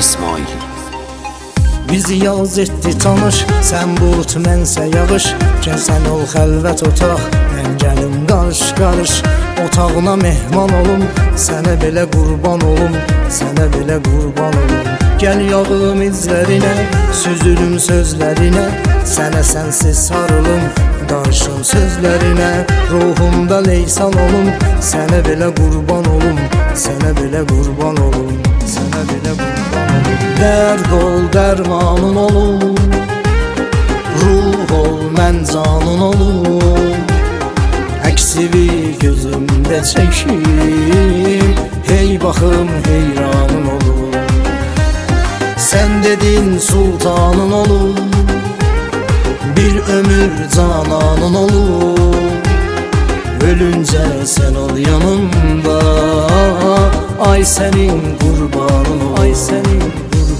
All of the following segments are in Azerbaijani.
İsmail. Bizi yaz etdi tanış, sən bulut mənsə yağış. Gəl sən ol xəlvət otaq, mən gəlim qarış qarış. Otağına mehman olum, sənə belə qurban olum, sənə belə qurban olum. Gəl yağım izlərinə, süzülüm sözlərinə, sənə sənsiz sarılım, qarışım sözlərinə. Ruhumda leysan olum, sənə belə qurban olum, sənə belə qurban olum, sənə belə qurban olum. Dərd ol, dərmanın olum, ruh ol, mən canın olum. Əksivi gözümdə çəkim, hey baxım heyranın olum. Sən dedin sultanın olum, bir ömür cananın olum. Ölüncə sən ol yanımda, ay sənin qurbanın ol, ay sənin qurbanın ol.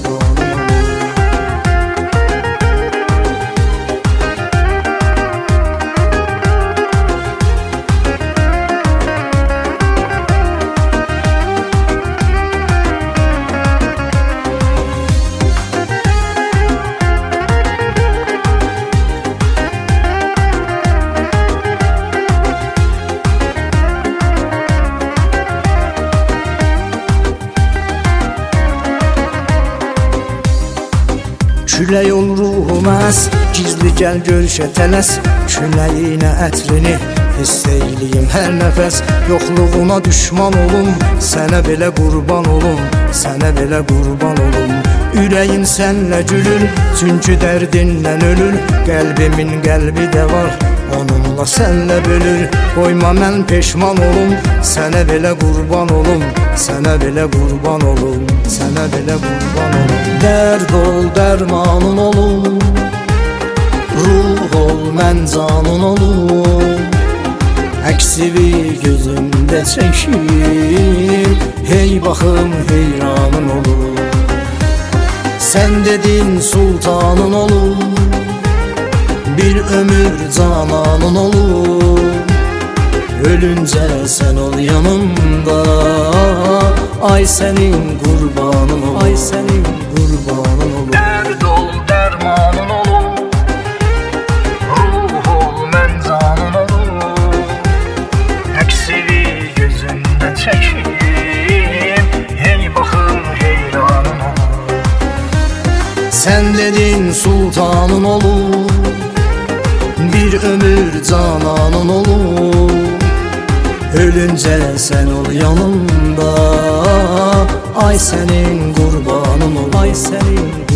Külək ol ruhum əs, gizli gəl görüşə tələs. Küləyinə ətrini hiss eyliyim hər nəfəs. Yoxluğuna düşman olum, sənə belə qurban olum, sənə belə qurban olum. Ürəyin sənlə gülür, çünki dərdinlə ölür. Qəlbimin qəlbi də var, onunla sənlə bölür. Qoyma mən peşman olum, sənə belə qurban olum, sənə belə qurban olum, sənə belə qurban olum. Dərd ol, dərmanın olum, ruh ol, mən canın olum. Əksivi gözümdə çəkim, hey baxım heyranın olum. Sən dedin sultanın olum, bir ömür cananın olum. Ölüncə sən ol yanımda, ay sənin qurbanın ol, ay sənin qurbanın ol. Dərd ol, dərmanın olum, ruh ol, mən canın olum. Əksivi gözündə çəkim, hey baxım heyranın olum. Sən dedin sultanın olum, bir ömür cananın olum. Ölüncə sən ol yanımda, ay sənin qurbanın ol, ay sənin